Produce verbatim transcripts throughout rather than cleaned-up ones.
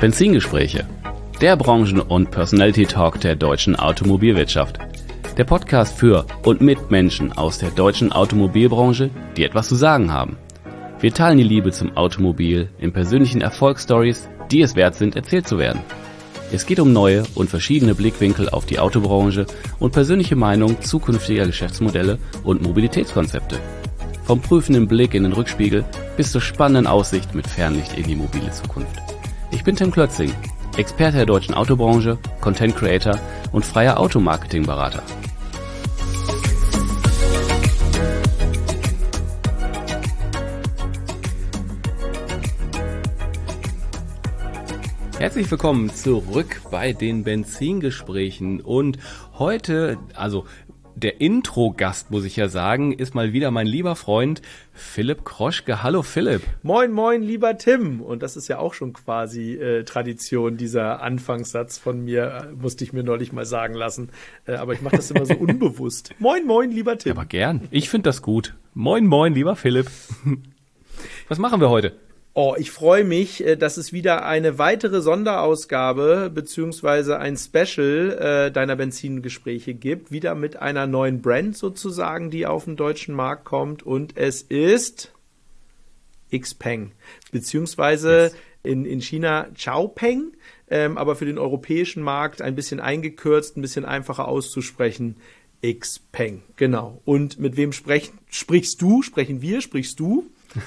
Benzingespräche, der Branchen- und Personality-Talk der deutschen Automobilwirtschaft. Der Podcast für und mit Menschen aus der deutschen Automobilbranche, die etwas zu sagen haben. Wir teilen die Liebe zum Automobil in persönlichen Erfolgsstories, die es wert sind, erzählt zu werden. Es geht um neue und verschiedene Blickwinkel auf die Autobranche und persönliche Meinung zukünftiger Geschäftsmodelle und Mobilitätskonzepte. Vom prüfenden Blick in den Rückspiegel bis zur spannenden Aussicht mit Fernlicht in die mobile Zukunft. Ich bin Tim Klötzing, Experte der deutschen Autobranche, Content Creator und freier Automarketing-Berater. Herzlich willkommen zurück bei den Benzingesprächen und heute, also der Intro-Gast, muss ich ja sagen, ist mal wieder mein lieber Freund Philipp Kroschke. Hallo Philipp. Moin, moin, lieber Tim. Und das ist ja auch schon quasi äh, Tradition, dieser Anfangssatz von mir, äh, musste ich mir neulich mal sagen lassen. Äh, aber ich mache das immer so unbewusst. Moin, moin, lieber Tim. Ja, aber gern. Ich finde das gut. Moin, moin, lieber Philipp. Was machen wir heute? Oh, ich freue mich, dass es wieder eine weitere Sonderausgabe beziehungsweise ein Special äh, deiner Benzingespräche gibt. Wieder mit einer neuen Brand sozusagen, die auf den deutschen Markt kommt. Und es ist Xpeng, beziehungsweise yes. in, in China Xiaopeng, ähm, aber für den europäischen Markt ein bisschen eingekürzt, ein bisschen einfacher auszusprechen. Xpeng, genau. Und mit wem sprech, sprichst du? Sprechen wir? Sprichst du?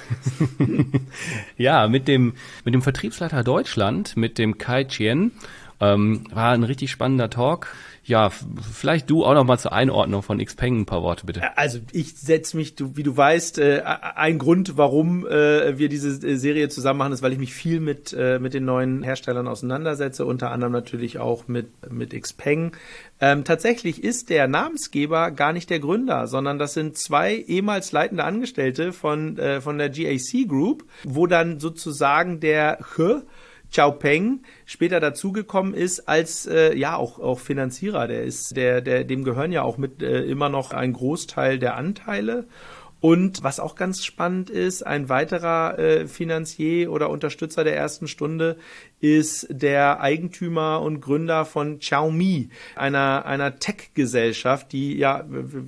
Ja, mit dem mit dem Vertriebsleiter Deutschland, mit dem Kai Chien, ähm, war ein richtig spannender Talk. Ja, vielleicht du auch noch mal zur Einordnung von Xpeng ein paar Worte, bitte. Also ich setze mich, du, wie du weißt, äh, ein Grund, warum äh, wir diese Serie zusammen machen, ist, weil ich mich viel mit äh, mit den neuen Herstellern auseinandersetze, unter anderem natürlich auch mit mit Xpeng. Ähm, tatsächlich ist der Namensgeber gar nicht der Gründer, sondern das sind zwei ehemals leitende Angestellte von äh, von der G A C Group, wo dann sozusagen der He Xiaopeng später dazugekommen ist als äh, ja auch auch Finanzierer. Der ist der der dem gehören ja auch mit äh, immer noch ein Großteil der Anteile. Und was auch ganz spannend ist, ein weiterer äh, Finanzier oder Unterstützer der ersten Stunde ist der Eigentümer und Gründer von Xiaomi, einer einer Tech-Gesellschaft, die ja,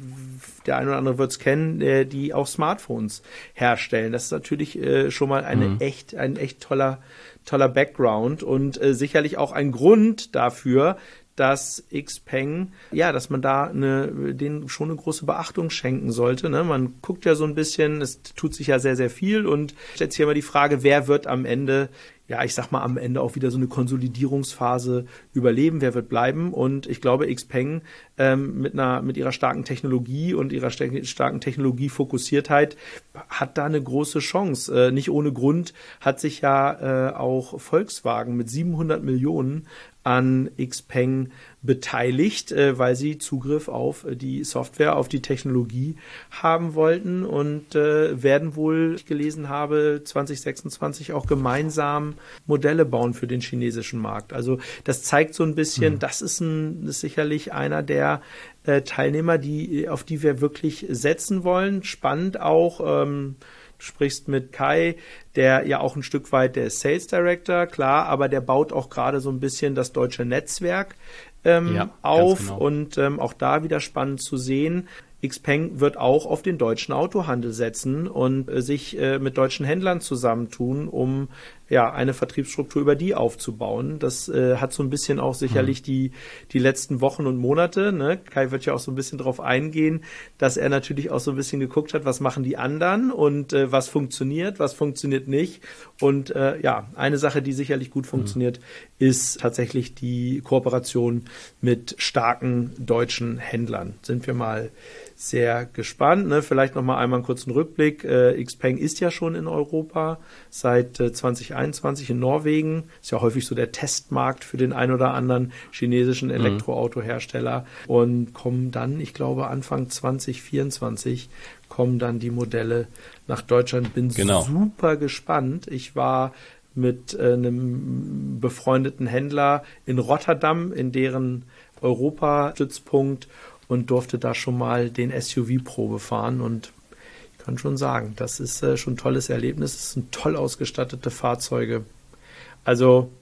der eine oder andere wird es kennen, äh, die auch Smartphones herstellen. Das ist natürlich äh, schon mal eine mhm. echt ein echt toller toller Background und äh, sicherlich auch ein Grund dafür, dass Xpeng, ja, dass man da eine, denen schon eine große Beachtung schenken sollte. Ne? Man guckt ja so ein bisschen, es tut sich ja sehr, sehr viel und stellt sich immer die Frage, wer wird am Ende, ja, ich sag mal, am Ende auch wieder so eine Konsolidierungsphase überleben, wer wird bleiben? Und ich glaube, Xpeng ähm, mit einer, mit ihrer starken Technologie und ihrer starken Technologiefokussiertheit hat da eine große Chance. Äh, nicht ohne Grund hat sich ja äh, auch Volkswagen mit siebenhundert Millionen an Xpeng beteiligt, äh, weil sie Zugriff auf äh, die Software, auf die Technologie haben wollten und äh, werden wohl, ich gelesen habe, zwanzig sechsundzwanzig auch gemeinsam Modelle bauen für den chinesischen Markt. Also das zeigt so ein bisschen, mhm. das ist, ein, ist sicherlich einer der äh, Teilnehmer, die auf die wir wirklich setzen wollen. Spannend auch, ähm, du sprichst mit Kai, der ja auch ein Stück weit der Sales Director, klar, aber der baut auch gerade so ein bisschen das deutsche Netzwerk ähm, ja, auf genau. und ähm, auch da wieder spannend zu sehen. Xpeng wird auch auf den deutschen Autohandel setzen und äh, sich äh, mit deutschen Händlern zusammentun, um ja eine Vertriebsstruktur über die aufzubauen. Das äh, hat so ein bisschen auch sicherlich mhm. die die letzten Wochen und Monate, ne? Kai wird ja auch so ein bisschen drauf eingehen, dass er natürlich auch so ein bisschen geguckt hat, was machen die anderen und äh, was funktioniert, was funktioniert nicht. Und äh, ja, eine Sache, die sicherlich gut funktioniert, mhm. ist tatsächlich die Kooperation mit starken deutschen Händlern. Sind wir mal sehr gespannt. Ne? Vielleicht noch mal einmal einen kurzen Rückblick. Äh, Xpeng ist ja schon in Europa seit äh, zwanzig einundzwanzig in Norwegen. Ist ja häufig so der Testmarkt für den ein oder anderen chinesischen Elektroautohersteller. Mhm. Und kommen dann, ich glaube Anfang zwanzig vierundzwanzig, kommen dann die Modelle nach Deutschland. Bin genau. super gespannt. Ich war mit äh, einem befreundeten Händler in Rotterdam, in deren Europa-Stützpunkt, und durfte da schon mal den S U V-Probe fahren und ich kann schon sagen, das ist äh, schon ein tolles Erlebnis, es sind toll ausgestattete Fahrzeuge. Also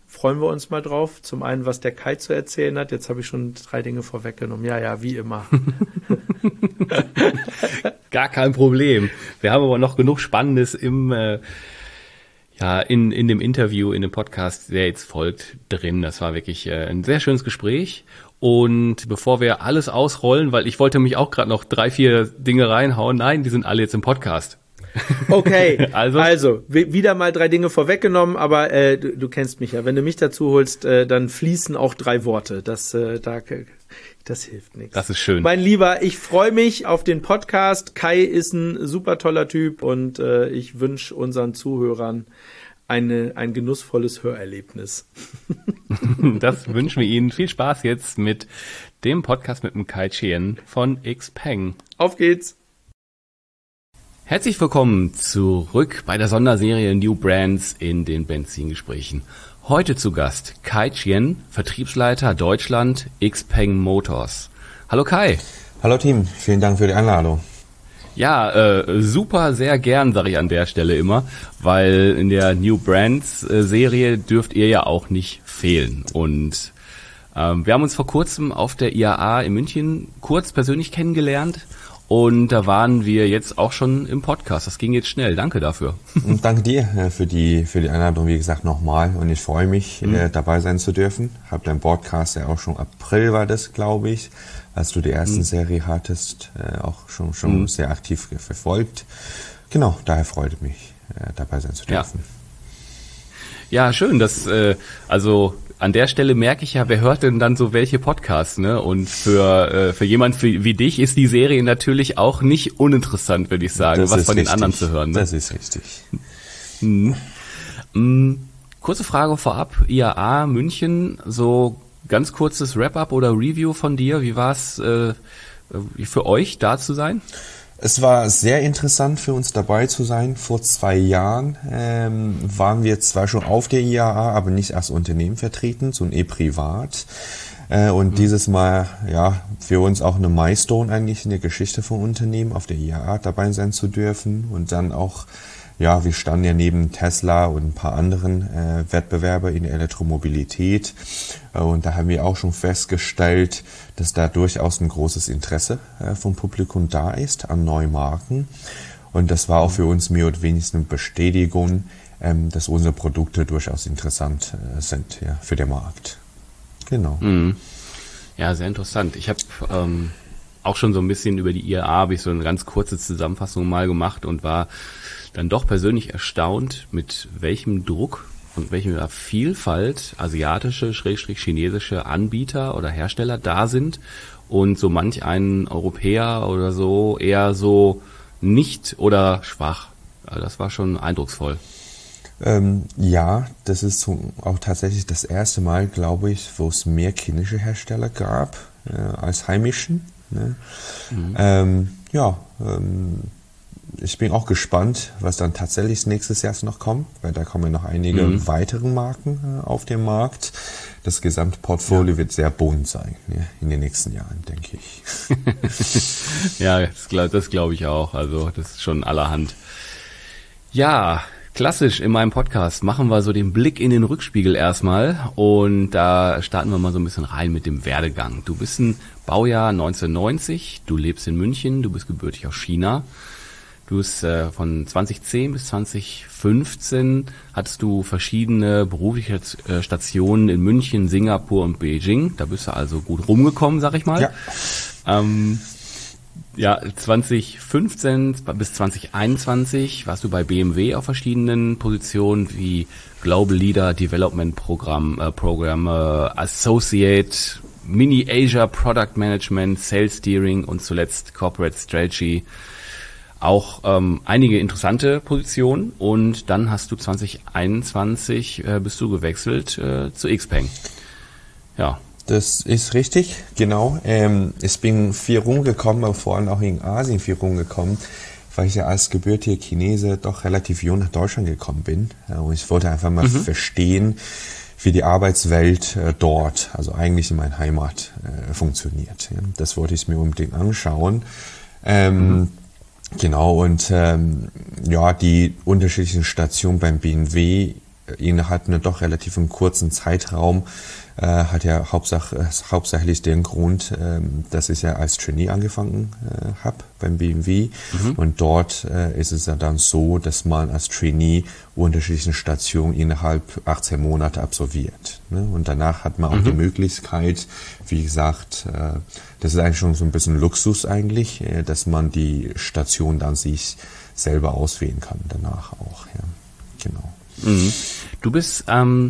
freuen wir uns mal drauf. Zum einen, was der Kai zu erzählen hat. Jetzt habe ich schon drei Dinge vorweggenommen. Ja, ja, wie immer. Gar kein Problem. Wir haben aber noch genug Spannendes im, äh, ja, in, in dem Interview, in dem Podcast, der jetzt folgt, drin. Das war wirklich äh, ein sehr schönes Gespräch. Und bevor wir alles ausrollen, weil ich wollte mich auch gerade noch drei, vier Dinge reinhauen. Nein, die sind alle jetzt im Podcast. Okay, also, also wieder mal drei Dinge vorweggenommen, aber äh, du, du kennst mich ja. Wenn du mich dazu holst, äh, dann fließen auch drei Worte. Das, äh, da, das hilft nichts. Das ist schön. Mein Lieber, ich freue mich auf den Podcast. Kai ist ein super toller Typ und äh, ich wünsche unseren Zuhörern eine, ein genussvolles Hörerlebnis. Das wünschen wir Ihnen. Viel Spaß jetzt mit dem Podcast mit dem Kai Chien von XPeng. Auf geht's! Herzlich willkommen zurück bei der Sonderserie New Brands in den Benzingesprächen. Heute zu Gast Kai Chien, Vertriebsleiter Deutschland XPeng Motors. Hallo Kai. Hallo Team, vielen Dank für die Einladung. Ja, äh, super, sehr gern, sage ich an der Stelle immer, weil in der New Brands äh, Serie dürft ihr ja auch nicht fehlen. Und ähm, wir haben uns vor kurzem auf der I A A in München kurz persönlich kennengelernt. Und da waren wir jetzt auch schon im Podcast. Das ging jetzt schnell. Danke dafür. Und danke dir für die für die Einladung, wie gesagt, nochmal. Und ich freue mich, mhm. äh, dabei sein zu dürfen. Hab deinen Podcast ja auch schon April war das, glaube ich, als du die erste mhm. Serie hattest, äh, auch schon schon mhm. sehr aktiv verfolgt. Genau, daher freut es mich, äh, dabei sein zu dürfen. Ja, ja schön. Das äh, also an der Stelle merke ich ja, wer hört denn dann so welche Podcasts, ne? Und für äh, für jemand wie, wie dich ist die Serie natürlich auch nicht uninteressant, würde ich sagen, das was von richtig. den anderen zu hören. Ne? Das ist richtig. Mhm. Mhm. Kurze Frage vorab, I A A München, so ganz kurzes Wrap-up oder Review von dir. Wie war es äh, für euch, da zu sein? Es war sehr interessant für uns dabei zu sein. Vor zwei Jahren ähm, waren wir zwar schon auf der I A A, aber nicht als Unternehmen vertreten, sondern eh privat. Äh, und mhm. dieses Mal, ja, für uns auch eine Milestone eigentlich in der Geschichte von Unternehmen, auf der I A A dabei sein zu dürfen. Und dann auch, ja, wir standen ja neben Tesla und ein paar anderen äh, Wettbewerber in der Elektromobilität. Äh, und da haben wir auch schon festgestellt, dass da durchaus ein großes Interesse äh, vom Publikum da ist an neuen Marken. Und das war auch für uns mehr oder weniger eine Bestätigung, ähm, dass unsere Produkte durchaus interessant äh, sind, ja, für den Markt. Genau. Mhm. Ja, sehr interessant. Ich habe ähm, auch schon so ein bisschen über die I A A, habe ich so eine ganz kurze Zusammenfassung mal gemacht und war dann doch persönlich erstaunt, mit welchem Druck und welcher Vielfalt asiatische, schrägstrich chinesische Anbieter oder Hersteller da sind und so manch ein Europäer oder so eher so nicht oder schwach. Also das war schon eindrucksvoll. Ähm, ja, das ist so auch tatsächlich das erste Mal, glaube ich, wo es mehr chinesische Hersteller gab äh, als heimischen. Ne? Mhm. Ähm, ja, ähm, ich bin auch gespannt, was dann tatsächlich nächstes Jahr noch kommt, weil da kommen noch einige mhm. weitere Marken äh, auf den Markt. Das gesamte Portfolio ja. wird sehr bunt sein, ja, in den nächsten Jahren, denke ich. Ja, das, das glaube ich auch. Also das ist schon allerhand. Ja, klassisch in meinem Podcast machen wir so den Blick in den Rückspiegel erstmal und da starten wir mal so ein bisschen rein mit dem Werdegang. Du bist ein Baujahr neunzehnhundertneunzig, du lebst in München, du bist gebürtig aus China. Du bist äh, von zweitausendzehn bis zweitausendfünfzehn hattest du verschiedene berufliche äh, Stationen in München, Singapur und Beijing. Da bist du also gut rumgekommen, sag ich mal. Ja. Ähm, ja, zweitausendfünfzehn bis zweitausendeinundzwanzig warst du bei B M W auf verschiedenen Positionen wie Global Leader Development Programm, äh, Program, äh, Associate, Mini Asia Product Management, Sales Steering und zuletzt Corporate Strategy. Auch ähm, einige interessante Positionen und dann hast du zweitausendeinundzwanzig äh, bist du gewechselt äh, zu XPeng. Ja. Das ist richtig, genau. Ähm, ich bin viel rumgekommen, aber vor allem auch in Asien viel rumgekommen, weil ich ja als gebürtiger Chinese doch relativ jung nach Deutschland gekommen bin. Ja, und ich wollte einfach mal mhm. verstehen, wie die Arbeitswelt äh, dort, also eigentlich in meiner Heimat, äh, funktioniert. Ja. Das wollte ich mir unbedingt anschauen. Ähm, mhm. Genau, und ähm, ja, die unterschiedlichen Stationen beim B M W innerhalb einer doch relativ kurzen Zeitraum äh, hat ja hauptsach, äh, hauptsächlich den Grund, äh, dass ich ja als Trainee angefangen äh, habe beim B M W. Mhm. Und dort äh, ist es ja dann so, dass man als Trainee unterschiedliche Stationen innerhalb achtzehn Monate absolviert. Ne? Und danach hat man auch mhm. die Möglichkeit, wie gesagt, äh, das ist eigentlich schon so ein bisschen Luxus eigentlich, äh, dass man die Station dann sich selber auswählen kann danach auch. Ja, genau. Mhm. Du bist ähm,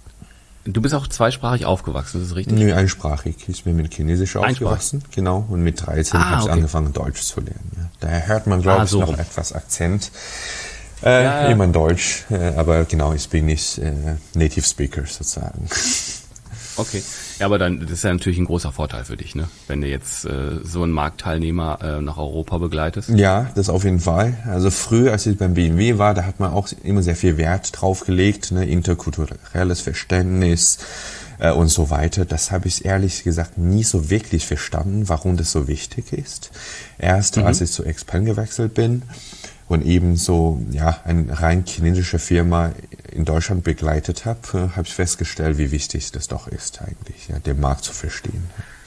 du bist auch zweisprachig aufgewachsen, ist das richtig? Nö, einsprachig. Ich bin mit Chinesisch aufgewachsen, genau. Und mit dreizehn ah, habe ich okay. angefangen, Deutsch zu lernen. Ja. Daher hört man, glaube ah, so ich, noch rum. etwas Akzent. Äh, ja, ja. Immer in Deutsch, äh, aber genau, ich bin nicht äh, Native Speaker sozusagen. Okay, ja, aber dann das ist ja natürlich ein großer Vorteil für dich, ne? Wenn du jetzt äh, so einen Marktteilnehmer äh, nach Europa begleitest. Ja, das auf jeden Fall. Also früher, als ich beim B M W war, da hat man auch immer sehr viel Wert drauf gelegt, ne? Interkulturelles Verständnis äh, und so weiter. Das habe ich ehrlich gesagt nie so wirklich verstanden, warum das so wichtig ist. Erst mhm. als ich zu Xpeng gewechselt bin und ebenso ja eine rein chinesische Firma in Deutschland begleitet habe, habe ich festgestellt, wie wichtig das doch ist eigentlich, ja, den Markt zu verstehen.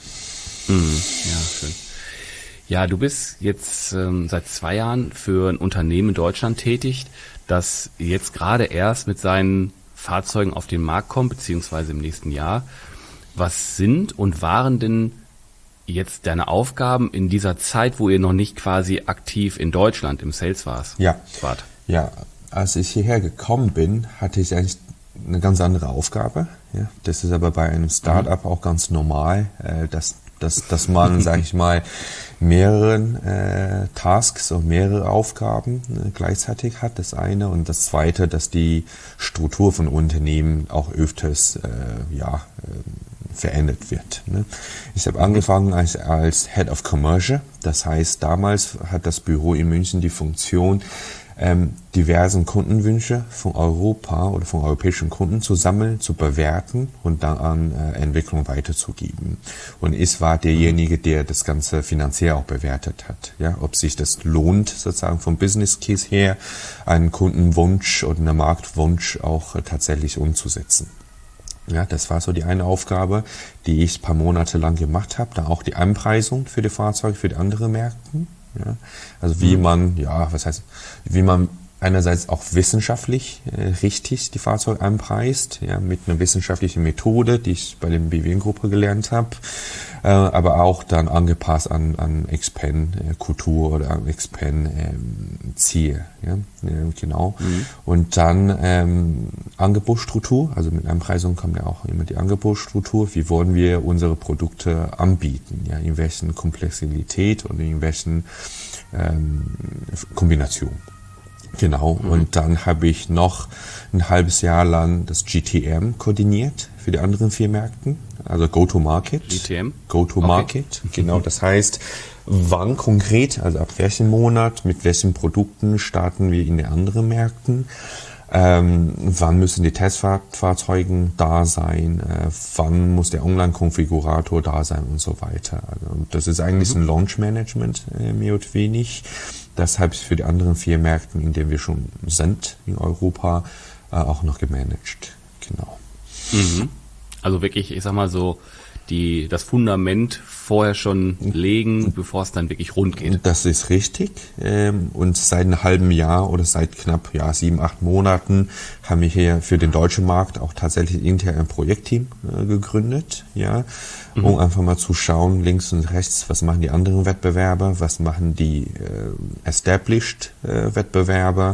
Mhm. Ja, schön. Ja, du bist jetzt ähm, seit zwei Jahren für ein Unternehmen in Deutschland tätig, das jetzt gerade erst mit seinen Fahrzeugen auf den Markt kommt, beziehungsweise im nächsten Jahr. Was sind und waren denn jetzt deine Aufgaben in dieser Zeit, wo ihr noch nicht quasi aktiv in Deutschland im Sales warst? Ja, wart? Ja, als ich hierher gekommen bin, hatte ich eigentlich eine ganz andere Aufgabe. Ja, das ist aber bei einem Start-up mhm. auch ganz normal, äh, dass, dass, dass man, sage ich mal, mehreren äh, Tasks und mehrere Aufgaben äh, gleichzeitig hat. Das eine und das zweite, dass die Struktur von Unternehmen auch öfters äh, ja äh, verändert wird. Ne? Ich habe angefangen als, als Head of Commercial. Das heißt, damals hat das Büro in München die Funktion, ähm, diversen Kundenwünsche von Europa oder von europäischen Kunden zu sammeln, zu bewerten und dann an äh, Entwicklung weiterzugeben. Und ich war derjenige, der das Ganze finanziell auch bewertet hat. Ja, ob sich das lohnt, sozusagen vom Business Case her, einen Kundenwunsch oder einen Marktwunsch auch äh, tatsächlich umzusetzen. Ja, das war so die eine Aufgabe, die ich ein paar Monate lang gemacht habe. Dann auch die Anpreisung für die Fahrzeuge für die anderen Märkte. Ja, also wie man, ja, was heißt, wie man einerseits auch wissenschaftlich äh, richtig die Fahrzeuge anpreist, ja, mit einer wissenschaftlichen Methode, die ich bei der B W N-Gruppe gelernt habe, äh, aber auch dann angepasst an, an Xpeng-Kultur äh, oder an Xpeng-Ziel. Ja, ja, genau. Mhm. Und dann ähm, Angebotsstruktur, also mit Anpreisung kommt ja auch immer die Angebotsstruktur. Wie wollen wir unsere Produkte anbieten? Ja, in welchen Komplexität und in welchen ähm, Kombinationen. Genau, mhm. Und dann habe ich noch ein halbes Jahr lang das G T M koordiniert für die anderen vier Märkten, also Go-to-Market. G T M? Go-to-Market, okay. Genau, das heißt, wann konkret, also ab welchem Monat, mit welchen Produkten starten wir in den anderen Märkten, ähm, wann müssen die Testfahrzeuge da sein, äh, wann muss der Online-Konfigurator da sein und so weiter. Also das ist eigentlich mhm. ein Launch-Management, äh, mehr oder weniger. Das habe ich für die anderen vier Märkten, in denen wir schon sind in Europa, äh, auch noch gemanagt. Genau. Mhm. Also wirklich, ich sag mal so, die, das Fundament vorher schon legen, bevor es dann wirklich rund geht. Das ist richtig. Und seit einem halben Jahr oder seit knapp ja, sieben, acht Monaten haben wir hier für den deutschen Markt auch tatsächlich intern ein Projektteam äh, gegründet, ja, mhm. um einfach mal zu schauen, links und rechts, was machen die anderen Wettbewerber, was machen die äh, established äh, Wettbewerber,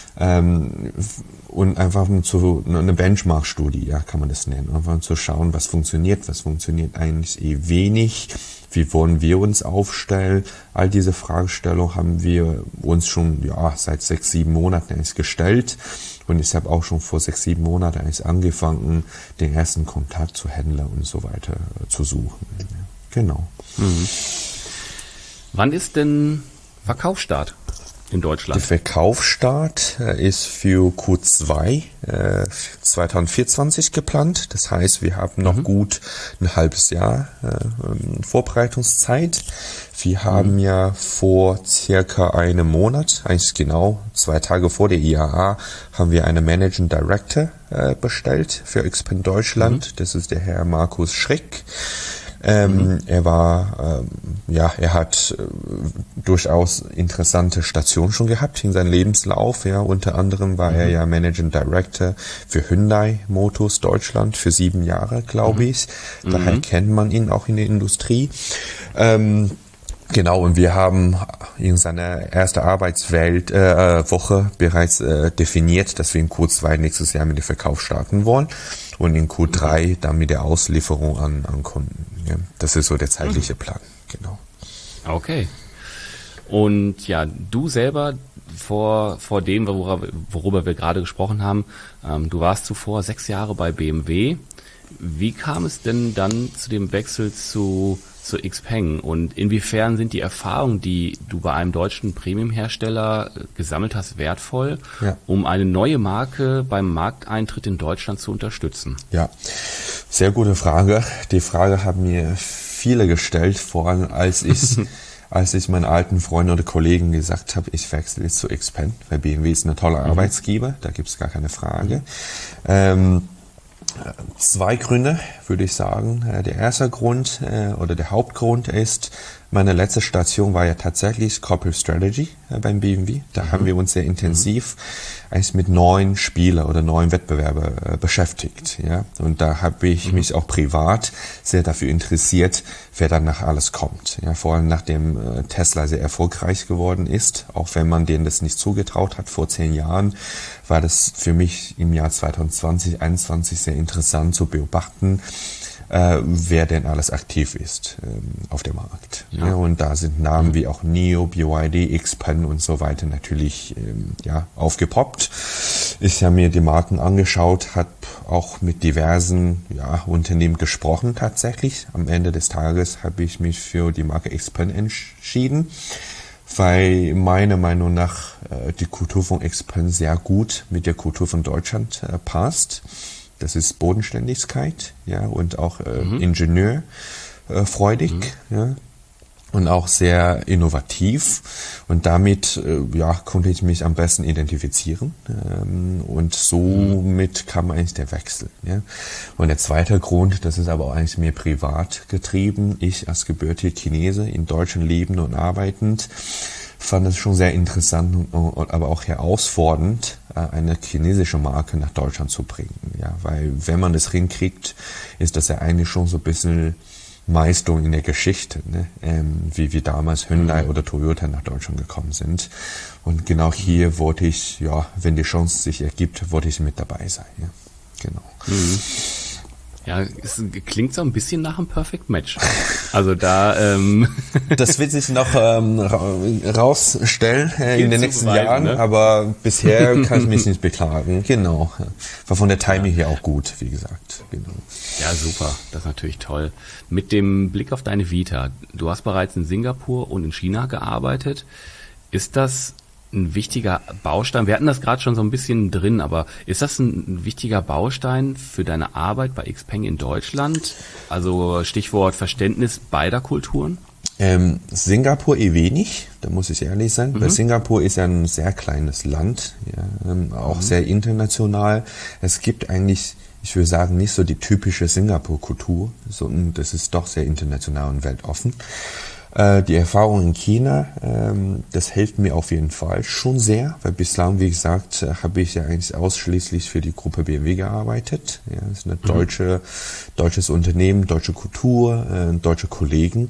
ähm, und einfach zu eine Benchmark-Studie, ja, kann man das nennen. Einfach zu schauen, was funktioniert, was funktioniert eigentlich eh wenig, wie wollen wir uns aufstellen. All diese Fragestellungen haben wir uns schon ja seit sechs, sieben Monaten eigentlich gestellt. Und ich habe auch schon vor sechs, sieben Monaten eigentlich angefangen, den ersten Kontakt zu Händlern und so weiter zu suchen. Ja, genau. Mhm. Wann ist denn Verkaufsstart? in Deutschland? Der Verkaufsstart äh, ist für Q zwei äh, zwanzig vierundzwanzig geplant. Das heißt, wir haben noch mhm. gut ein halbes Jahr äh, Vorbereitungszeit. Wir haben mhm. ja vor circa einem Monat, eigentlich genau zwei Tage vor der I A A, haben wir einen Managing Director äh, bestellt für Xpeng Deutschland. Mhm. Das ist der Herr Markus Schrick. Ähm, mhm. Er war, ähm, ja, er hat äh, durchaus interessante Stationen schon gehabt in seinem Lebenslauf. Ja, unter anderem war mhm. er ja Managing Director für Hyundai Motors Deutschland für sieben Jahre, glaube ich. Mhm. Daher mhm. kennt man ihn auch in der Industrie. Ähm, Genau, und wir haben in seiner ersten Arbeitswelt äh, Woche bereits äh, definiert, dass wir in Q zwei nächstes Jahr mit dem Verkauf starten wollen und in Q drei dann mit der Auslieferung an, an Kunden. Ja, das ist so der zeitliche Plan, genau. Okay. Und ja, du selber vor vor dem, worüber, worüber wir gerade gesprochen haben, ähm, du warst zuvor sechs Jahre bei B M W. Wie kam es denn dann zu dem Wechsel zu zu Xpeng und inwiefern sind die Erfahrungen, die du bei einem deutschen Premium-Hersteller gesammelt hast, wertvoll, ja. um eine neue Marke beim Markteintritt in Deutschland zu unterstützen? Ja, sehr gute Frage. Die Frage haben mir viele gestellt, vor allem als ich als ich meinen alten Freunden oder Kollegen gesagt habe, ich wechsle jetzt zu Xpeng, weil B M W ist eine tolle mhm. Arbeitsgeber, da gibt es gar keine Frage. Mhm. Ähm, Zwei Gründe, würde ich sagen. Der erste Grund äh, oder der Hauptgrund ist, meine letzte Station war ja tatsächlich Corporate Strategy äh, beim B M W. Da mhm. haben wir uns sehr intensiv mhm. eigentlich mit neuen Spielern oder neuen Wettbewerbern äh, beschäftigt. Ja? Und da habe ich mhm. mich auch privat sehr dafür interessiert, wer danach alles kommt. Ja? Vor allem nachdem äh, Tesla sehr erfolgreich geworden ist, auch wenn man denen das nicht zugetraut hat vor zehn Jahren, war das für mich im Jahr zwanzig zwanzig, zwanzig einundzwanzig sehr interessant zu beobachten, äh, wer denn alles aktiv ist ähm, auf dem Markt. Ja. Ja, und da sind Namen mhm. wie auch N I O, B Y D, Xpeng und so weiter natürlich ähm, ja, aufgepoppt. Ich habe mir die Marken angeschaut, habe auch mit diversen ja, Unternehmen gesprochen tatsächlich. Am Ende des Tages habe ich mich für die Marke Xpeng entschieden, weil meiner Meinung nach äh, die Kultur von Xpeng sehr gut mit der Kultur von Deutschland äh, passt. Das ist Bodenständigkeit, ja, und auch äh, mhm. ingenieurfreudig, mhm. ja, und auch sehr innovativ. Und damit äh, ja, konnte ich mich am besten identifizieren. Ähm, und somit kam eigentlich der Wechsel. Ja. Und der zweite Grund, das ist aber auch eigentlich mehr privat getrieben. Ich als gebürtiger Chinese in Deutschland lebend und arbeitend fand es schon sehr interessant, und, aber auch herausfordernd, eine chinesische Marke nach Deutschland zu bringen. Ja, weil wenn man das hinkriegt, ist das ja eigentlich schon so ein bisschen Meisterung in der Geschichte, ne? ähm, wie wie damals Hyundai oder Toyota nach Deutschland gekommen sind. Und genau hier wollte ich, ja, wenn die Chance sich ergibt, wollte ich mit dabei sein. Ja, genau. Mhm. Ja, es klingt so ein bisschen nach einem Perfect Match. Also da ähm das wird sich noch ähm, rausstellen äh, in den nächsten Jahren, ne? Aber bisher kann ich mich nicht beklagen. Genau. War von der Timing her auch gut, wie gesagt. Genau. Ja, super. Das ist natürlich toll. Mit dem Blick auf deine Vita. Du hast bereits in Singapur und in China gearbeitet. Ist das ein wichtiger Baustein? Wir hatten das gerade schon so ein bisschen drin, aber ist das ein wichtiger Baustein für deine Arbeit bei Xpeng in Deutschland? Also Stichwort Verständnis beider Kulturen? Ähm, Singapur eh wenig, da muss ich ehrlich sein, mhm. weil Singapur ist ja ein sehr kleines Land, ja, ähm, auch mhm. sehr international. Es gibt eigentlich, ich würde sagen, nicht so die typische Singapur-Kultur, sondern das ist doch sehr international und weltoffen. Die Erfahrung in China, das hilft mir auf jeden Fall schon sehr, weil bislang, wie gesagt, habe ich ja eigentlich ausschließlich für die Gruppe B M W gearbeitet. Ja, das ist ein deutsche, deutsches Unternehmen, deutsche Kultur, deutsche Kollegen.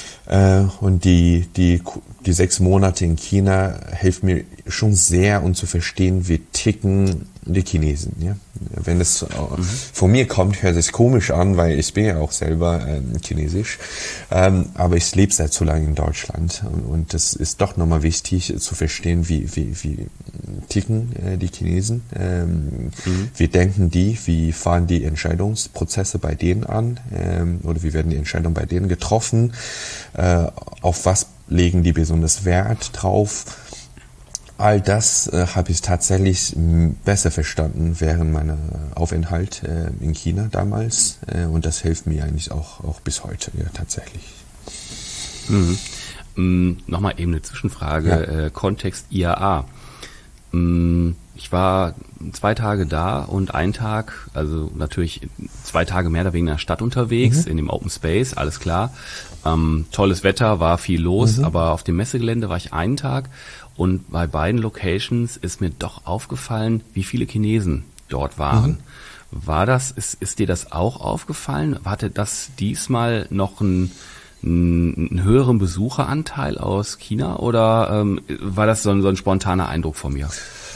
Und die, die, die sechs Monate in China hilft mir schon sehr, um zu verstehen, wie ticken die Chinesen. Ja? Wenn es mhm. von mir kommt, hört es sich komisch an, weil ich bin ja auch selber ähm, chinesisch. Ähm, aber ich lebe seit so lange in Deutschland. Und, und das ist doch nochmal wichtig zu verstehen, wie, wie, wie ticken äh, die Chinesen. Ähm, mhm. Wie denken die? Wie fahren die Entscheidungsprozesse bei denen an? Ähm, oder wie werden die Entscheidungen bei denen getroffen? Äh, auf was legen die besonders Wert drauf? All das äh, habe ich tatsächlich m, besser verstanden während meiner Aufenthalt äh, in China damals. Äh, und das hilft mir eigentlich auch, auch bis heute, ja, tatsächlich. Mhm. Ähm, Nochmal eben eine Zwischenfrage, ja. äh, Kontext I A A. Ähm, ich war zwei Tage da und einen Tag, also natürlich zwei Tage mehr oder weniger in der Stadt unterwegs, mhm. in dem Open Space, alles klar. Ähm, tolles Wetter, war viel los, mhm. aber auf dem Messegelände war ich einen Tag. Und bei beiden Locations ist mir doch aufgefallen, wie viele Chinesen dort waren. Mhm. War das, ist, ist dir das auch aufgefallen? Hatte das diesmal noch einen, einen höheren Besucheranteil aus China oder ähm, war das so ein, so ein spontaner Eindruck von mir?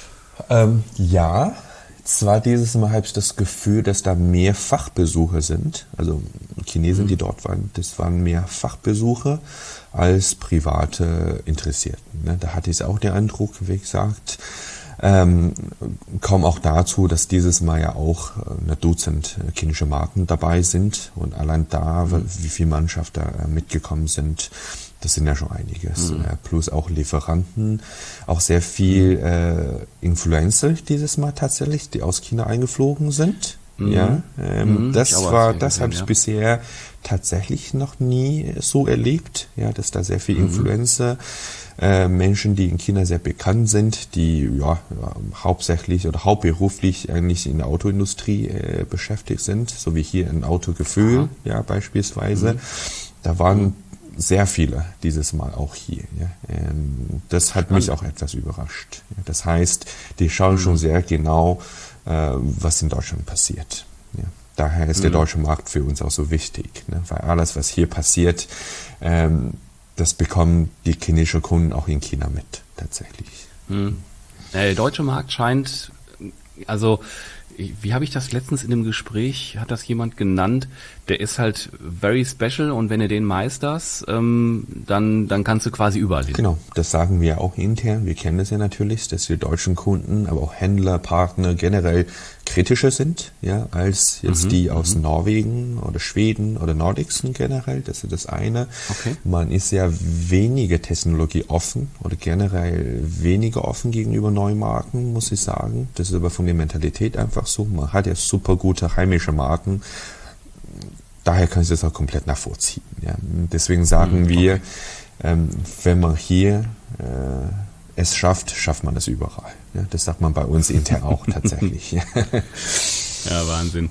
Ähm, ja, zwar dieses Mal habe ich das Gefühl, dass da mehr Fachbesucher sind. Also Chinesen, mhm. die dort waren, das waren mehr Fachbesucher als private Interessierten. Ne? Da hatte ich auch den Eindruck, wie gesagt, ähm, kam auch dazu, dass dieses Mal ja auch eine Dutzend chinesische Marken dabei sind und allein da, mhm. wie viele Mannschaften da mitgekommen sind, das sind ja schon einiges. Mhm. Plus auch Lieferanten, auch sehr viel äh, Influencer dieses Mal tatsächlich, die aus China eingeflogen sind. Mhm. Ja, ähm, mhm. das war, das habe ich ja. bisher tatsächlich noch nie so erlebt, ja, dass da sehr viel mhm. Influencer, äh, Menschen, die in China sehr bekannt sind, die ja hauptsächlich oder hauptberuflich eigentlich in der Autoindustrie äh, beschäftigt sind, so wie hier in Autogefühl, Aha. ja, beispielsweise. Mhm. Da waren sehr viele dieses Mal auch hier. Ja. Ähm, das hat mich auch etwas überrascht. Das heißt, die schauen mhm. schon sehr genau, äh, was in Deutschland passiert. Ja. Daher ist mhm. der deutsche Markt für uns auch so wichtig, ne? Weil alles, was hier passiert, ähm, das bekommen die chinesischen Kunden auch in China mit, tatsächlich. Mhm. Der deutsche Markt scheint, also wie habe ich das letztens in dem Gespräch, hat das jemand genannt, der ist halt very special und wenn du den meisterst, ähm, dann, dann kannst du quasi überall hin. Genau, das sagen wir auch intern. Wir kennen es ja natürlich, dass wir deutschen Kunden, aber auch Händler, Partner generell kritischer sind, ja, als jetzt mhm, die aus mhm. Norwegen oder Schweden oder Nordicsen generell. Das ist das eine. Okay. Man ist ja weniger Technologie offen oder generell weniger offen gegenüber neuen Marken, muss ich sagen. Das ist aber von der Mentalität einfach so. Man hat ja super gute heimische Marken. Daher kann ich das auch komplett nachvollziehen. Ja. Deswegen sagen mhm, okay. wir, ähm, wenn man hier äh, es schafft, schafft man es überall. Ja, das sagt man bei uns intern auch tatsächlich. Ja, Wahnsinn.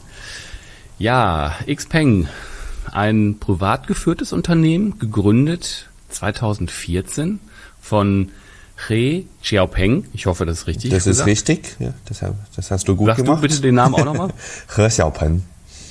Ja, Xpeng, ein privat geführtes Unternehmen, gegründet zweitausendvierzehn von He Xiaopeng. Ich hoffe, das ist richtig. Das gesagt. ist richtig. Ja, das, das hast du gut Sagst gemacht. Sagst du bitte den Namen auch nochmal? He Xiaopeng.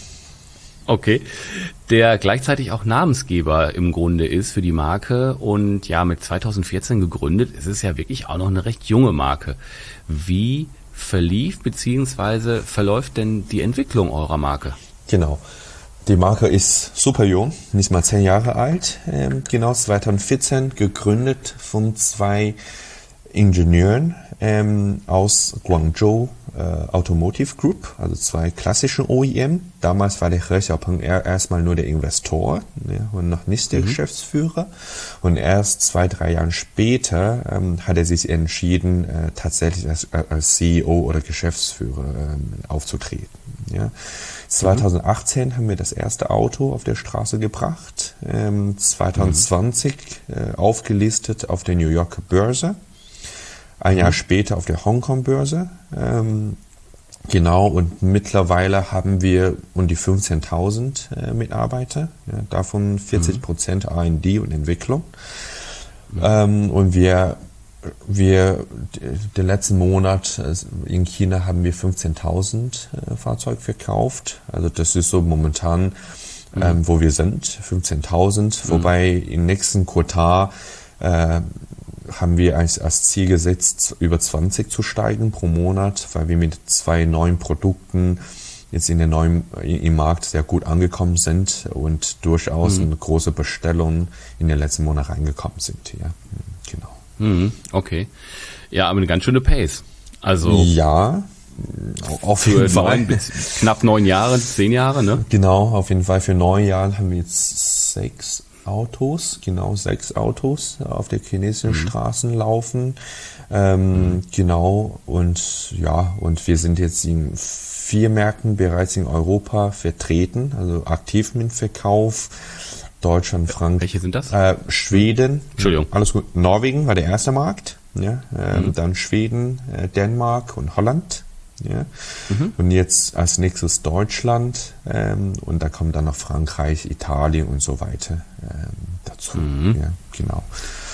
Okay, der gleichzeitig auch Namensgeber im Grunde ist für die Marke und ja, mit zweitausendvierzehn gegründet, es ist ja wirklich auch noch eine recht junge Marke. Wie verlief bzw. verläuft denn die Entwicklung eurer Marke? Genau, die Marke ist super jung, nicht mal zehn Jahre alt, ähm, genau zweitausendvierzehn gegründet von zwei Ingenieuren ähm, aus Guangzhou äh, Automotive Group, also zwei klassischen O E M. Damals war der He Xiaopeng erstmal nur der Investor, ja, und noch nicht der mhm. Geschäftsführer. Und erst zwei, drei Jahre später ähm, hat er sich entschieden, äh, tatsächlich als, als C E O oder Geschäftsführer ähm, aufzutreten. Ja. zweitausendachtzehn mhm. haben wir das erste Auto auf der Straße gebracht, ähm, zweitausendzwanzig mhm. äh, aufgelistet auf der New Yorker Börse. Ein Jahr mhm. später auf der Hongkong-Börse. Ähm, genau, und mittlerweile haben wir um die fünfzehntausend äh, Mitarbeiter, ja, davon vierzig Prozent mhm. R und D und Entwicklung. Mhm. Ähm, und wir, wir, den letzten Monat in China haben wir fünfzehntausend äh, Fahrzeuge verkauft. Also das ist so momentan, mhm. ähm, wo wir sind, fünfzehntausend. Mhm. Wobei im nächsten Quartal äh, haben wir als, als Ziel gesetzt, über zwanzig zu steigen pro Monat, weil wir mit zwei neuen Produkten jetzt in der neuen, im Markt sehr gut angekommen sind und durchaus mhm. eine große Bestellung in den letzten Monaten reingekommen sind. Ja, genau. Mhm, okay. Ja, aber eine ganz schöne Pace. Also. Ja. Auf jeden Fall. Neun, knapp neun Jahre, zehn Jahre, ne? Genau, auf jeden Fall. Für neun Jahre haben wir jetzt sechs, Autos, genau sechs Autos auf der chinesischen mhm. Straßen laufen. Ähm, mhm. Genau, und ja, und wir sind jetzt in vier Märkten bereits in Europa vertreten, also aktiv mit Verkauf. Deutschland, Frankreich. Welche sind das? Äh, Schweden. Entschuldigung. Alles gut. Norwegen war der erste Markt. Ja, ähm, mhm. Dann Schweden, äh, Dänemark und Holland. Ja. Mhm. Und jetzt als nächstes Deutschland. Ähm, und da kommen dann noch Frankreich, Italien und so weiter ähm, dazu. Mhm. Ja, genau.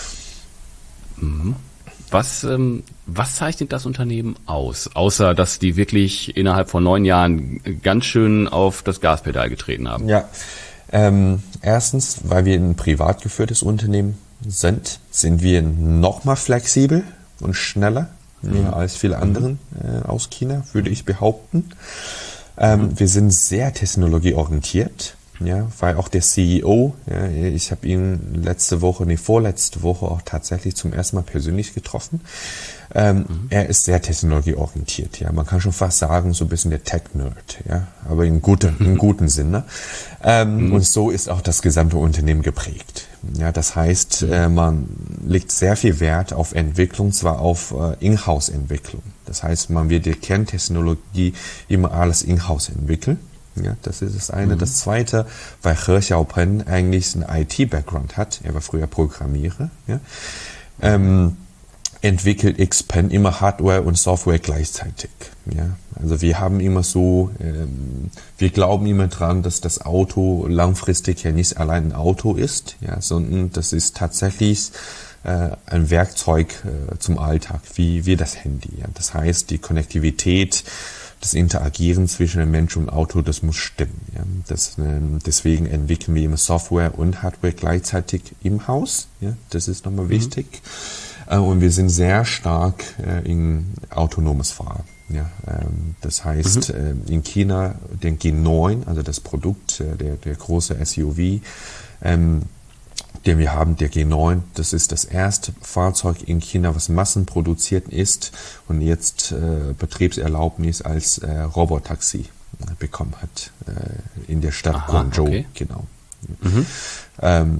Mhm. Was, ähm, was zeichnet das Unternehmen aus? Außer, dass die wirklich innerhalb von neun Jahren ganz schön auf das Gaspedal getreten haben. Ja. Ähm, erstens, weil wir ein privat geführtes Unternehmen sind, sind wir noch mal flexibel und schneller mhm. als viele anderen äh, aus China, würde ich behaupten. Ähm, mhm. Wir sind sehr technologieorientiert, ja, weil auch der C E O, ja, ich habe ihn letzte Woche, nee, vorletzte Woche auch tatsächlich zum ersten Mal persönlich getroffen. Ähm, mhm. Er ist sehr technologieorientiert, ja. Man kann schon fast sagen, so ein bisschen der Tech-Nerd, ja, aber in guten, im guten Sinne. Ähm, mhm. Und so ist auch das gesamte Unternehmen geprägt. Ja, das heißt, mhm. äh, man legt sehr viel Wert auf Entwicklung, zwar auf äh, Inhouse-Entwicklung. Das heißt, man wird die Kerntechnologie immer alles in-house entwickeln. Ja, das ist das eine. Mhm. Das zweite, weil He Xiaopen eigentlich einen I T-Background hat, er war früher Programmierer, ja, ähm, entwickelt Xpeng immer Hardware und Software gleichzeitig. Ja, also wir haben immer so, ähm, wir glauben immer dran, dass das Auto langfristig ja nicht allein ein Auto ist, ja, sondern das ist tatsächlich äh, ein Werkzeug äh, zum Alltag, wie wie das Handy. Ja. Das heißt, die Konnektivität, das Interagieren zwischen dem Mensch und Auto, das muss stimmen. Ja. Das, äh, deswegen entwickeln wir immer Software und Hardware gleichzeitig im Haus. Ja. Das ist nochmal mhm. wichtig. Äh, und wir sind sehr stark äh, in autonomes Fahren. Ja. Ähm, das heißt, mhm. äh, in China den G neun, also das Produkt, äh, der, der große S U V, ähm, den wir haben, der G neun, das ist das erste Fahrzeug in China, was massenproduziert ist und jetzt äh, Betriebserlaubnis als äh, Robotaxi äh, bekommen hat äh, in der Stadt Aha, Guangzhou. Okay. Genau. Mhm. Ähm,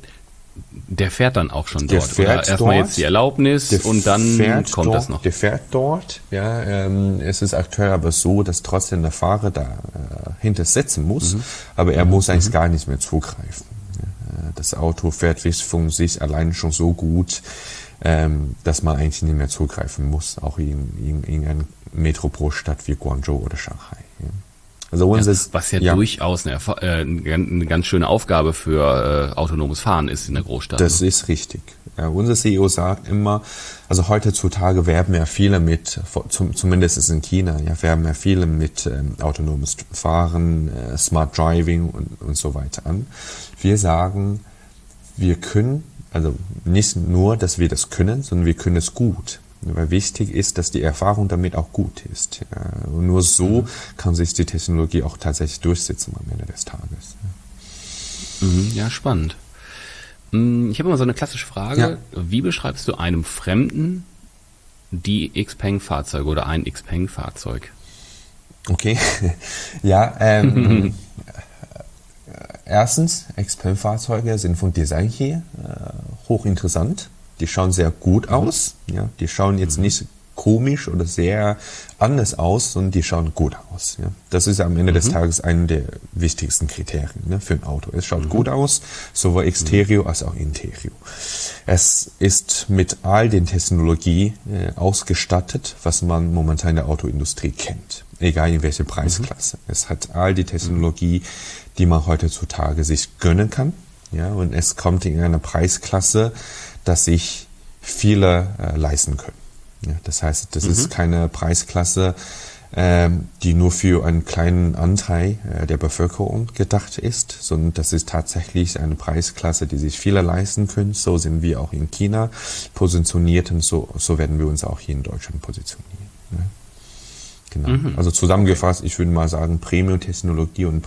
der fährt dann auch schon dort. Oder erstmal jetzt die Erlaubnis und dann kommt dort, das noch. Der fährt dort. Ja, ähm, es ist aktuell aber so, dass trotzdem der Fahrer da äh, hinter sitzen muss, mhm. aber er mhm. muss eigentlich mhm. gar nicht mehr zugreifen. Das Auto fährt von sich allein schon so gut, ähm, dass man eigentlich nicht mehr zugreifen muss, auch in, in, in einer Metropolstadt wie Guangzhou oder Shanghai. Ja. Also ja, was ja, ja durchaus eine, äh, eine ganz schöne Aufgabe für äh, autonomes Fahren ist in der Großstadt. Das ne? ist richtig. Ja, unser C E O sagt immer, also heutzutage werben ja viele mit, zum, zumindest ist in China, ja, werben ja viele mit ähm, autonomes Fahren, äh, Smart Driving und, und so weiter an. Wir sagen, wir können, also nicht nur, dass wir das können, sondern wir können es gut. Weil wichtig ist, dass die Erfahrung damit auch gut ist. Ja. Und nur so mhm. kann sich die Technologie auch tatsächlich durchsetzen am Ende des Tages. Ja, mhm, ja spannend. Ich habe immer so eine klassische Frage. Ja. Wie beschreibst du einem Fremden die Xpeng-Fahrzeuge oder ein Xpeng-Fahrzeug? Okay, ja, ähm, erstens, Xpeng-Fahrzeuge sind vom Design her äh, hochinteressant. Die schauen sehr gut aus. Ja, die schauen jetzt mhm. nicht komisch oder sehr anders aus, sondern die schauen gut aus. Ja. Das ist am Ende mhm. des Tages einer der wichtigsten Kriterien, ne, für ein Auto. Es schaut mhm. gut aus, sowohl exterior mhm. als auch interior. Es ist mit all den Technologien äh, ausgestattet, was man momentan in der Autoindustrie kennt. Egal in welcher Preisklasse. Mhm. Es hat all die Technologie, die man heutzutage sich gönnen kann. Ja, und es kommt in einer Preisklasse, dass sich viele äh, leisten können. Ja, das heißt, das mhm. ist keine Preisklasse, ähm, die nur für einen kleinen Anteil äh, der Bevölkerung gedacht ist, sondern das ist tatsächlich eine Preisklasse, die sich viele leisten können. So sind wir auch in China positioniert und so, so werden wir uns auch hier in Deutschland positionieren. Ja. Genau. Mhm. Also zusammengefasst, ich würde mal sagen, Premium-Technologie und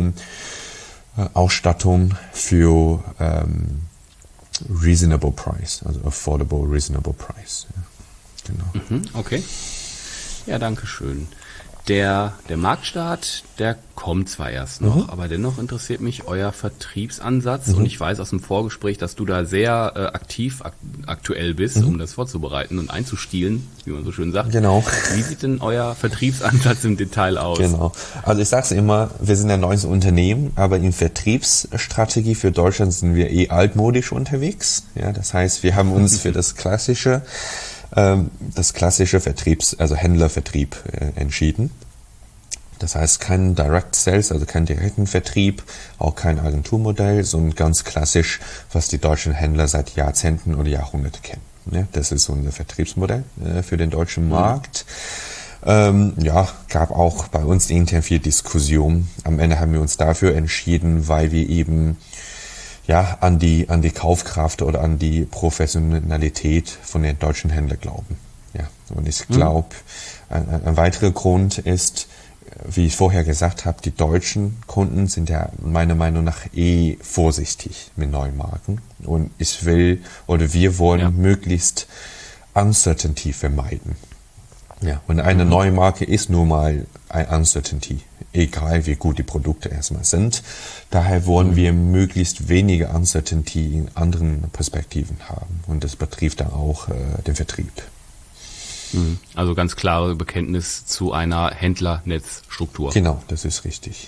Premium-Ausstattung für ähm, reasonable price, also affordable, reasonable price. Ja, genau. Mhm, okay. Ja, danke schön. Der, der Marktstart, der kommt zwar erst noch, mhm. aber dennoch interessiert mich euer Vertriebsansatz mhm. und ich weiß aus dem Vorgespräch, dass du da sehr äh, aktiv ak- aktuell bist, mhm. um das vorzubereiten und einzustielen, wie man so schön sagt. Genau. Wie sieht denn euer Vertriebsansatz im Detail aus? Genau. Also ich sag's immer, wir sind ein neues Unternehmen, aber in Vertriebsstrategie für Deutschland sind wir eh altmodisch unterwegs. Ja, das heißt, wir haben uns für das klassische, ähm, das klassische Vertriebs, also Händlervertrieb äh, entschieden. Das heißt, kein Direct Sales, also kein direkten Vertrieb, auch kein Agenturmodell, sondern ganz klassisch, was die deutschen Händler seit Jahrzehnten oder Jahrhunderten kennen. Ja, das ist unser Vertriebsmodell äh, für den deutschen mhm. Markt. Ähm, ja, gab auch bei uns intern viel Diskussion. Am Ende haben wir uns dafür entschieden, weil wir eben ja an die an die Kaufkraft oder an die Professionalität von den deutschen Händlern glauben. Ja, und ich glaube, mhm. ein, ein weiterer Grund ist, wie ich vorher gesagt habe, die deutschen Kunden sind ja meiner Meinung nach eh vorsichtig mit neuen Marken. Und ich will oder wir wollen ja. möglichst Uncertainty vermeiden. Ja, und eine mhm. neue Marke ist nun mal ein Uncertainty, egal wie gut die Produkte erstmal sind. Daher wollen mhm. wir möglichst wenige Uncertainty in anderen Perspektiven haben. Und das betrifft dann auch äh, den Vertrieb. Also ganz klare Bekenntnis zu einer Händlernetzstruktur. Genau, das ist richtig.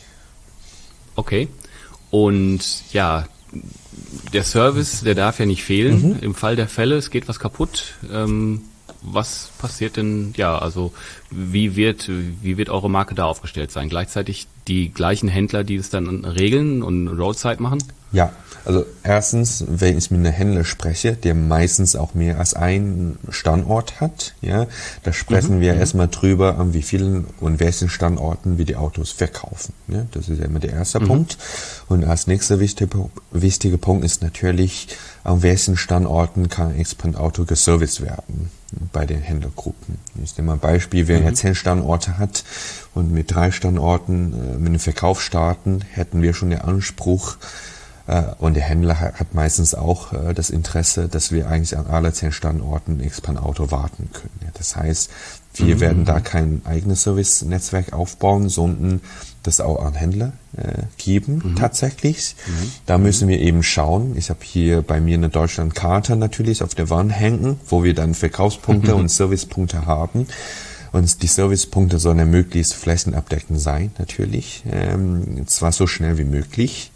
Okay. Und ja, der Service, der darf ja nicht fehlen. Mhm. Im Fall der Fälle, es geht was kaputt. Ähm, was passiert denn, ja, also wie wird, wie wird eure Marke da aufgestellt sein? Gleichzeitig die gleichen Händler, die es dann regeln und Roadside machen? Ja, also erstens, wenn ich mit einem Händler spreche, der meistens auch mehr als einen Standort hat, ja, da sprechen mhm. wir mhm. erstmal drüber, an wie vielen und welchen Standorten wir die Autos verkaufen. Ja, das ist ja immer der erste mhm. Punkt. Und als nächster wichtige, wichtige Punkt ist natürlich, an welchen Standorten kann Xbrand Auto geserviced werden bei den Händlergruppen. Ich nehme mal ein Beispiel, wer mhm. ja zehn Standorte hat und mit drei Standorten äh, mit dem Verkauf starten, hätten wir schon den Anspruch, und der Händler hat meistens auch das Interesse, dass wir eigentlich an alle zehn Standorten Xbrand Auto warten können. Das heißt, wir mhm. werden da kein eigenes Service-Netzwerk aufbauen, sondern das auch an Händler äh, geben mhm. tatsächlich. Mhm. Da müssen wir eben schauen. Ich habe hier bei mir eine Deutschlandkarte natürlich auf der Wand hängen, wo wir dann Verkaufspunkte mhm. und Servicepunkte haben. Und die Servicepunkte sollen ja möglichst flächenabdeckend sein, natürlich. Ähm, zwar so schnell wie möglich.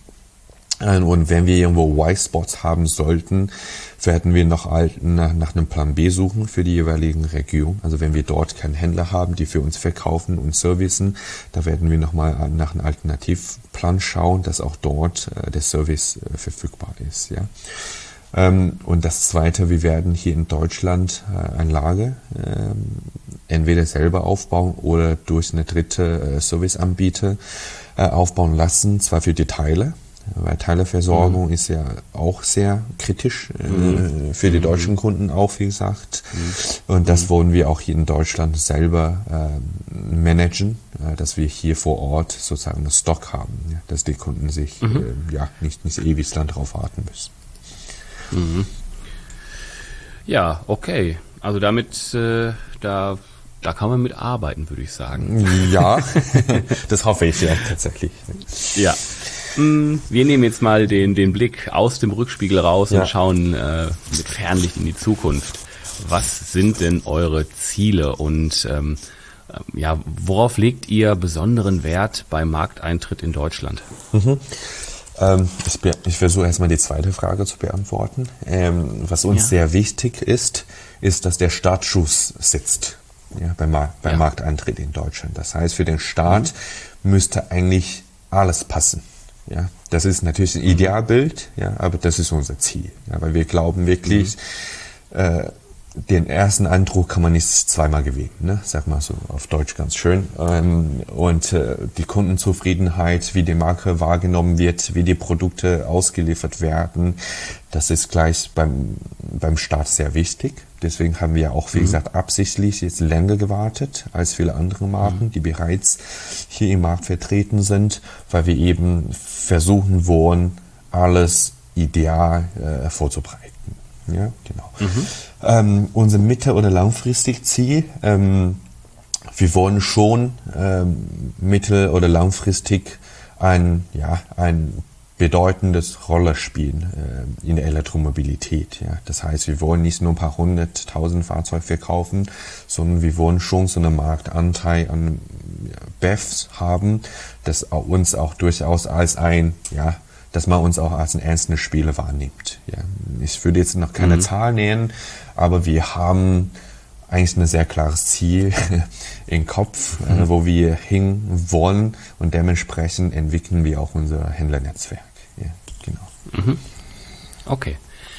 Und wenn wir irgendwo White-Spots haben sollten, werden wir noch nach, nach einem Plan B suchen für die jeweiligen Region. Also wenn wir dort keinen Händler haben, die für uns verkaufen und servicen, da werden wir nochmal nach einem Alternativplan schauen, dass auch dort äh, der Service äh, verfügbar ist. Ja. Ähm, und das Zweite, wir werden hier in Deutschland äh, ein Lager äh, entweder selber aufbauen oder durch eine dritte äh, Serviceanbieter äh, aufbauen lassen, zwar für die Teile. Weil Teileversorgung mhm. ist ja auch sehr kritisch äh, mhm. für die deutschen Kunden auch, wie gesagt. Mhm. Und das mhm. wollen wir auch hier in Deutschland selber äh, managen, äh, dass wir hier vor Ort sozusagen einen Stock haben, ja, dass die Kunden sich mhm. äh, ja nicht, nicht ewig lang drauf warten müssen. Mhm. Ja, okay. Also damit, äh, da, da kann man mit arbeiten, würde ich sagen. Ja, das hoffe ich ja tatsächlich. Ja. Wir nehmen jetzt mal den, den Blick aus dem Rückspiegel raus ja. und schauen äh, mit Fernlicht in die Zukunft. Was sind denn eure Ziele und ähm, ja, worauf legt ihr besonderen Wert beim Markteintritt in Deutschland? Mhm. Ähm, ich, ich versuche erstmal die zweite Frage zu beantworten. Ähm, was uns ja. sehr wichtig ist, ist, dass der Startschuss sitzt ja, beim, Mar- beim ja. Markteintritt in Deutschland. Das heißt, für den Start mhm. müsste eigentlich alles passen. Ja, das ist natürlich ein Idealbild, ja, aber das ist unser Ziel. Ja, weil wir glauben wirklich, mhm. äh, den ersten Eindruck kann man nicht zweimal gewinnen, ne? Sag mal so auf Deutsch ganz schön. Ähm, und äh, die Kundenzufriedenheit, wie die Marke wahrgenommen wird, wie die Produkte ausgeliefert werden, das ist gleich beim beim Start sehr wichtig. Deswegen haben wir auch, wie mhm. gesagt, absichtlich jetzt länger gewartet als viele andere Marken, mhm. die bereits hier im Markt vertreten sind, weil wir eben versuchen wollen, alles ideal äh, vorzubereiten. Ja, genau. Mhm. Ähm, unser mittel- oder langfristig Ziel ähm, wir wollen schon ähm, mittel- oder langfristig ein, ja, ein bedeutendes Rolle spielen äh, in der Elektromobilität. Ja. Das heißt, wir wollen nicht nur ein paar hunderttausend Fahrzeuge verkaufen, sondern wir wollen schon so einen Marktanteil an ja, B E Vs haben, das uns auch durchaus als ein, ja, dass man uns auch als ein ernsten Spieler wahrnimmt. Ja. Ich würde jetzt noch keine mhm. Zahl nennen, aber wir haben eigentlich ein sehr klares Ziel im Kopf, mhm. äh, wo wir hin wollen, und dementsprechend entwickeln wir auch unser Händlernetzwerk. Ja, genau. Mhm. Okay.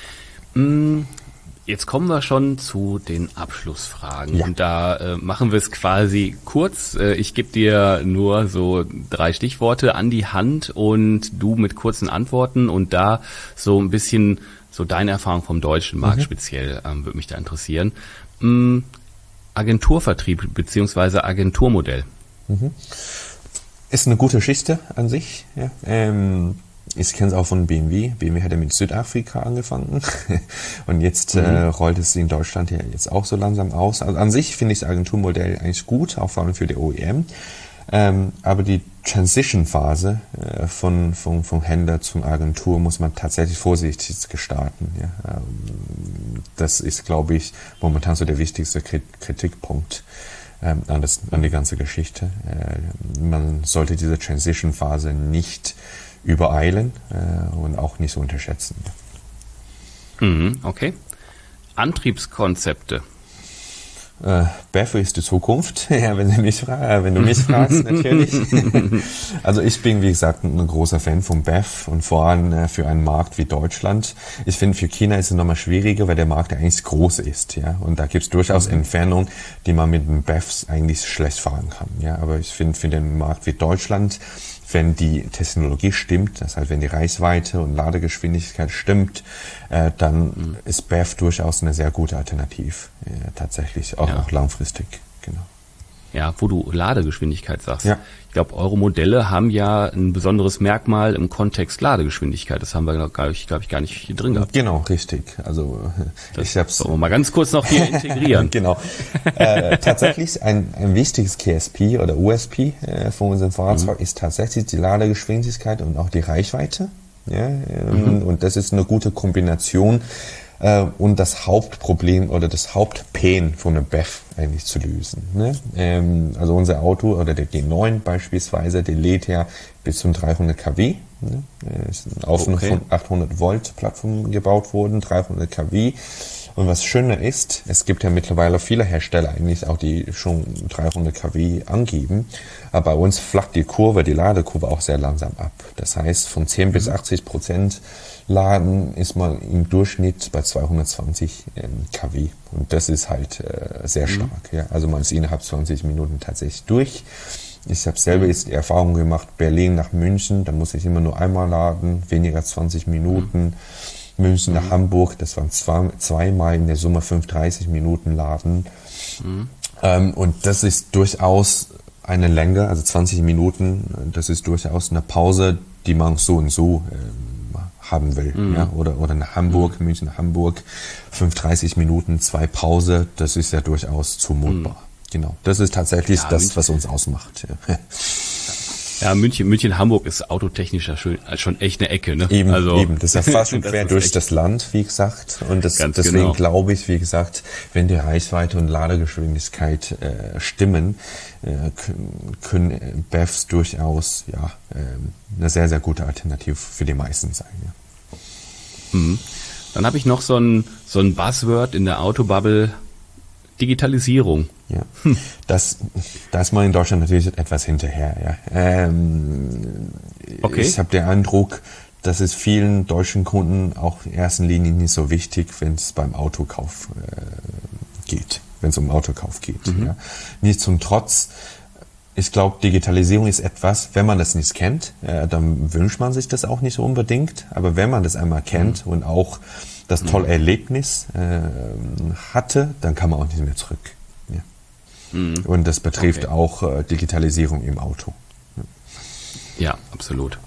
Jetzt kommen wir schon zu den Abschlussfragen. Ja. Und da äh, machen wir es quasi kurz. Äh, ich gebe dir nur so drei Stichworte an die Hand und du mit kurzen Antworten, und da so ein bisschen so deine Erfahrung vom deutschen Markt mhm. speziell ähm, würde mich da interessieren. Ähm, Agenturvertrieb beziehungsweise Agenturmodell. Mhm. Ist eine gute Geschichte an sich. Ja. Ähm, ich kenne es auch von B M W. B M W hat ja mit Südafrika angefangen und jetzt mhm. äh, rollt es in Deutschland ja jetzt auch so langsam aus. Also an sich finde ich das Agenturmodell eigentlich gut, auch vor allem für die O E M. Ähm, aber die Transition-Phase äh, von, von, von Händler zum Agentur muss man tatsächlich vorsichtig gestalten. Ja. Ähm, das ist, glaube ich, momentan so der wichtigste Kritikpunkt ähm, an, das, an die ganze Geschichte. Äh, man sollte diese Transition-Phase nicht übereilen äh, und auch nicht so unterschätzen. Mhm, okay. Antriebskonzepte. Äh, B E V ist die Zukunft, ja, wenn du mich, fra- wenn du mich fragst, natürlich. Also ich bin, wie gesagt, ein großer Fan von B E V und vor allem äh, für einen Markt wie Deutschland. Ich finde, für China ist es nochmal schwieriger, weil der Markt ja eigentlich groß ist, ja, und da gibt es durchaus mhm. Entfernungen, die man mit den B E Vs eigentlich schlecht fahren kann, ja, aber ich finde, für den Markt wie Deutschland, wenn die Technologie stimmt, das heißt, wenn die Reichweite und Ladegeschwindigkeit stimmt, äh, dann mhm. ist B E V durchaus eine sehr gute Alternative, äh, tatsächlich, auch, ja. auch langfristig, genau. Ja, wo du Ladegeschwindigkeit sagst. Ja. Ich glaube, eure Modelle haben ja ein besonderes Merkmal im Kontext Ladegeschwindigkeit. Das haben wir, glaube ich, glaub ich, gar nicht hier drin gehabt. Genau, richtig. Also das ich hab's. Wollen wir mal ganz kurz noch hier integrieren. Genau. Äh, tatsächlich ein, ein wichtiges K S P oder U S P äh, von unserem Fahrzeug mhm. ist tatsächlich die Ladegeschwindigkeit und auch die Reichweite. Ja, ähm, mhm. Und das ist eine gute Kombination. Und das Hauptproblem oder das Hauptpain von einem B E V eigentlich zu lösen. Ne? Ähm, also unser Auto oder der G neun beispielsweise, der lädt ja bis zu dreihundert Kilowatt. Ne? Ist auf okay. eine achthundert Volt Plattform gebaut worden, dreihundert Kilowatt. Und was schöner ist, es gibt ja mittlerweile viele Hersteller eigentlich auch, die schon dreihundert Kilowatt angeben. Aber bei uns flacht die Kurve, die Ladekurve auch sehr langsam ab. Das heißt, von zehn mhm. bis achtzig Prozent Laden ist man im Durchschnitt bei zweihundertzwanzig Kilowatt. Und das ist halt äh, sehr stark. Mhm. Ja. Also man ist innerhalb zwanzig Minuten tatsächlich durch. Ich habe selber jetzt die Erfahrung gemacht, Berlin nach München, da muss ich immer nur einmal laden, weniger zwanzig Minuten. Mhm. München mhm. nach Hamburg, das waren zwei, zweimal in der Summe fünfunddreißig Minuten Laden. Mhm. Ähm, und das ist durchaus eine Länge, also zwanzig Minuten, das ist durchaus eine Pause, die man so und so ähm, haben will. Mhm. Ja? Oder, oder nach Hamburg, mhm. München nach Hamburg, fünfunddreißig Minuten, zwei Pause, das ist ja durchaus zumutbar. Mhm. Genau, das ist tatsächlich ja, das, München. was uns ausmacht. Ja. Ja, München, München, Hamburg ist autotechnisch ja schon, schon echt eine Ecke, ne? Eben, also, eben. Das ist ja fast schon quer durch das Land, wie gesagt. Und das, deswegen genau. glaube ich, wie gesagt, wenn die Reichweite und Ladegeschwindigkeit äh, stimmen, äh, können B E Vs durchaus ja äh, eine sehr, sehr gute Alternative für die meisten sein. Ja. Mhm. Dann habe ich noch so ein, so ein Buzzword in der Autobubble, Digitalisierung. Ja, das, da ist man in Deutschland natürlich etwas hinterher. Ja. Ähm, okay. Ich habe den Eindruck, dass es vielen deutschen Kunden auch in erster Linie nicht so wichtig, wenn es beim Autokauf äh, geht, wenn es um Autokauf geht. Mhm. Ja. Nichtsdestotrotz, ich glaube, Digitalisierung ist etwas, wenn man das nicht kennt, äh, dann wünscht man sich das auch nicht so unbedingt. Aber wenn man das einmal kennt mhm. und auch das tolle Erlebnis äh, hatte, dann kann man auch nicht mehr zurück. Ja. Mhm. Und das betrifft okay. auch äh, Digitalisierung im Auto. Ja, ja, absolut.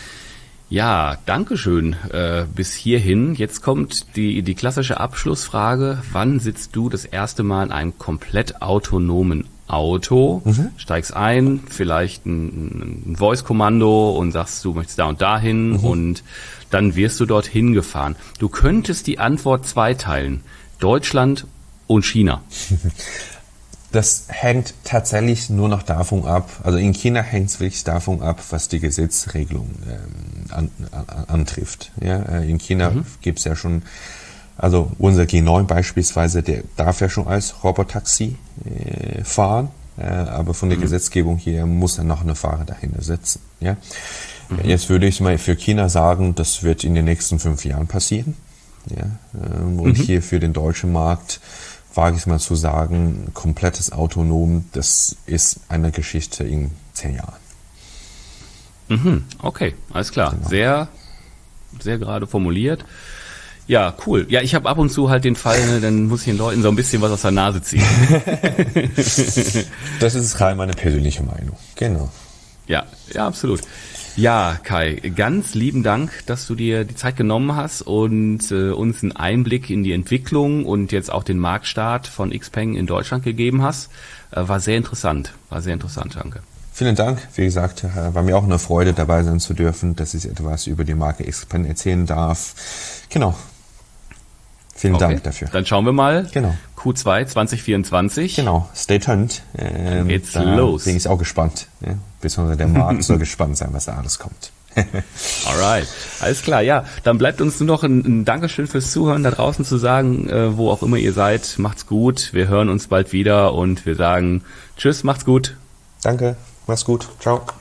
Ja, Dankeschön äh, bis hierhin. Jetzt kommt die, die klassische Abschlussfrage. Wann sitzt du das erste Mal in einem komplett autonomen Auto, mhm. steigst ein, vielleicht ein, ein Voice-Kommando und sagst, du möchtest da und dahin mhm. und dann wirst du dorthin gefahren. Du könntest die Antwort zweiteilen. Deutschland und China. Das hängt tatsächlich nur noch davon ab, also in China hängt es wirklich davon ab, was die Gesetzregelung ähm, an, an, antrifft. Ja, in China mhm. gibt es ja schon, also unser G neun beispielsweise, der darf ja schon als Robotaxi äh, fahren, äh, aber von der mhm. Gesetzgebung hier muss er noch eine Fahrer dahinter sitzen. Ja? Mhm. Jetzt würde ich mal für China sagen, das wird in den nächsten fünf Jahren passieren. Ja? Ähm, und mhm. hier für den deutschen Markt wage ich mal zu sagen, komplettes Autonom, das ist eine Geschichte in zehn Jahren. Mhm, okay, alles klar. Genau. Sehr, sehr gerade formuliert. Ja, cool. Ja, ich habe ab und zu halt den Fall, ne, dann muss ich den Leuten so ein bisschen was aus der Nase ziehen. Das ist rein meine persönliche Meinung. Genau. Ja, ja, absolut. Ja, Kai, ganz lieben Dank, dass du dir die Zeit genommen hast und äh, uns einen Einblick in die Entwicklung und jetzt auch den Marktstart von Xpeng in Deutschland gegeben hast. Äh, war sehr interessant, war sehr interessant, danke. Vielen Dank. Wie gesagt, war mir auch eine Freude, dabei sein zu dürfen, dass ich etwas über die Marke Xpeng erzählen darf. Genau. Vielen okay. Dank dafür. Dann schauen wir mal. Genau. Q zwei zwanzig vierundzwanzig. Genau. Stay tuned. Ähm, Dann geht's los. Bin ich auch gespannt. Ja? Besonders der Markt soll gespannt sein, was da alles kommt. Alright. Alles klar. Ja, dann bleibt uns nur noch ein, ein Dankeschön fürs Zuhören da draußen zu sagen, äh, wo auch immer ihr seid. Macht's gut. Wir hören uns bald wieder und wir sagen Tschüss, macht's gut. Danke. Mach's gut. Ciao.